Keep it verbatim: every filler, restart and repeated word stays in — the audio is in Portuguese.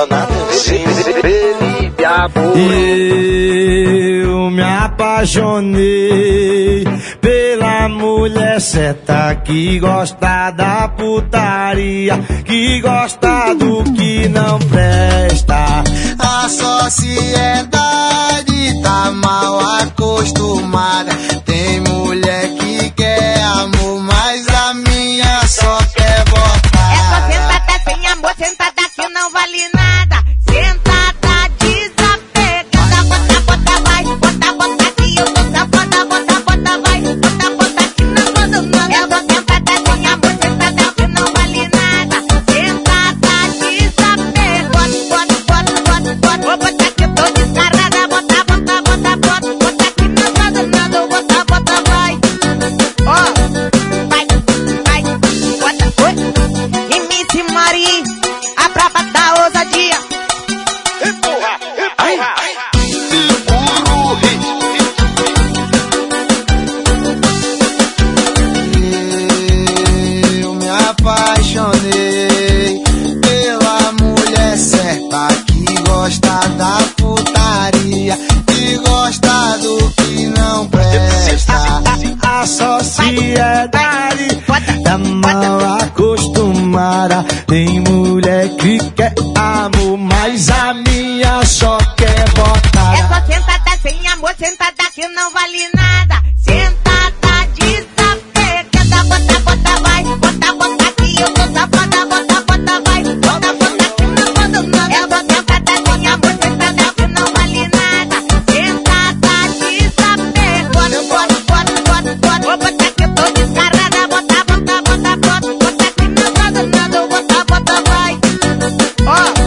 tá na T V. Felipe Amor. Eu me apaixonei pela mulher certa que gosta da putaria, que gosta do que não presta. A sociedade tá mal acostumada. Tem mulher que quer amor, mas a minha só quer botar. É só sentada sem amor, sentada que não vale nada. Sentada desapegada, bota, bota, vai, bota, bota que eu tô safada, bota, bota, vai, bota, bota que não manda nada. É só sentada sem amor, sentada que não vale nada. Sentada desapegada, bota, bota, bota, bota, bota, bota que eu tô descarada, bota, bota, bota, bota, bota que não manda nada, bota, bota, vai. Ó, vai, vai, bota, oi. E Miss Mari, a braba da ousadia. Empurra, empurra. Eu me apaixonei pela mulher certa que gosta da putaria, que gosta do que não presta. A sociedade tá mal acostumada. Tem mulher que quer amor, mas a minha só quer botar. É só sentada sem amor, sentada que não vale nada. Sentada desapegada, bota, bota, vai, bota, bota que eu tô safada, bota, bota, vai, bota, bota que não manda nada. É só sentada sem amor, sentada que não vale nada. Sentada desapegada, bota, bota, bota, bota, bota que eu tô descarada, bota, bota, bota, bota, bota que não manda nada, bota, bota, vai. Ó.